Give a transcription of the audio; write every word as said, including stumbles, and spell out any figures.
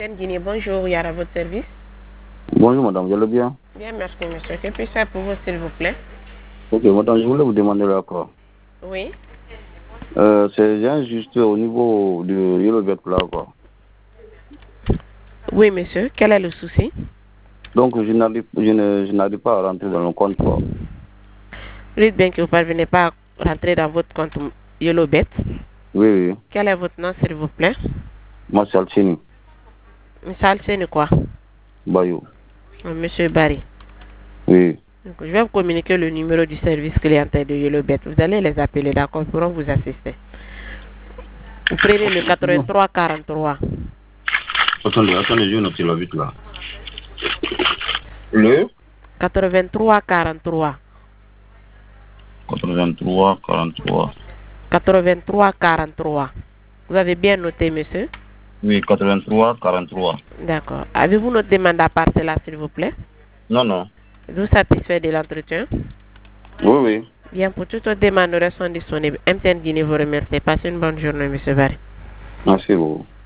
M T N Guinée, bonjour, il y a à votre service. Bonjour madame, vous allez bien? Bien, merci monsieur. Que puis-je faire pour vous, s'il vous plaît? Ok madame, je voulais vous demander l'accord. Oui. Euh, c'est juste au niveau du YellowBet là quoi. Oui monsieur, quel est le souci? Donc je n'arrive je ne, je n'arrive pas à rentrer dans le compte quoi. Vous dites bien que vous ne parvenez pas à rentrer dans votre compte YellowBet. Oui, oui. Quel est votre nom, s'il vous plaît? Moi c'est Alcini. Monsieur Alcine quoi? Bayou. Monsieur Barry. Oui. Donc, je vais vous communiquer le numéro du service clientèle de YellowBet. Vous allez les appeler, d'accord? Ils pourront vous assister. Vous prenez le quatre-vingt-trois quarante-trois. Attendez, attendez, je note la vite là. Le quatre-vingt-trois quarante-trois. quatre-vingt-trois quarante-trois. quatre-vingt-trois quarante-trois. Vous avez bien noté, monsieur? Oui, quatre-vingt-trois quarante-trois. D'accord. Avez-vous notre demande à part cela, s'il vous plaît? Non, non. Êtes-vous satisfait de l'entretien? Oui, oui. Bien, pour toutes vos demandes, nous restons disponibles. M T N Guinée vous remercie. Passez une bonne journée, monsieur Barry. Merci beaucoup.